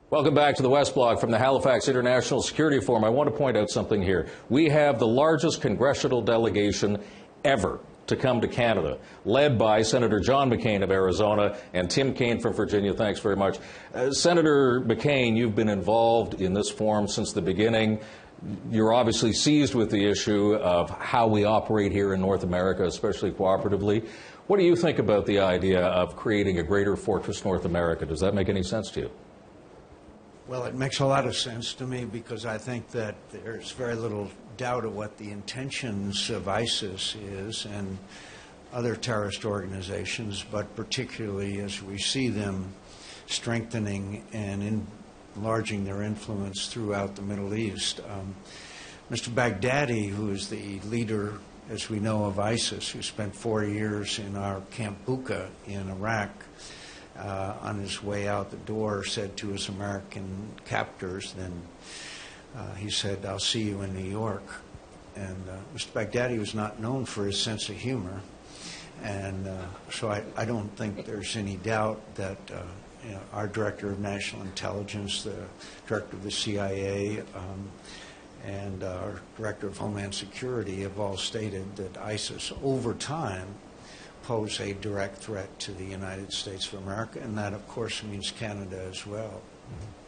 Welcome back to the West Block from the Halifax International Security Forum. I want to point out something here. We have the largest congressional delegation ever to come to Canada, led by Senator John McCain of Arizona and Tim Kaine from Virginia. Thanks very much. Senator McCain, you've been involved in this forum since the beginning. You're obviously seized with the issue of how we operate here in North America, especially cooperatively. What do you think about the idea of creating a greater Fortress North America? Does that make any sense to you? Well, it makes a lot of sense to me because I think that there's very little doubt of what the intentions of ISIS is and other terrorist organizations, but particularly as we see them strengthening and enlarging their influence throughout the Middle East. Mr. Baghdadi, who is the leader, as we know, of ISIS, who spent 4 years in our Camp Bucca in Iraq, on his way out the door, said to his American captors, then he said, "I'll see you in New York." And Mr. Baghdadi was not known for his sense of humor. And so I don't think there's any doubt that our Director of National Intelligence, the Director of the CIA, and our Director of Homeland Security have all stated that ISIS, over time, pose a direct threat to the United States of America, and that, of course, means Canada as well. Mm-hmm.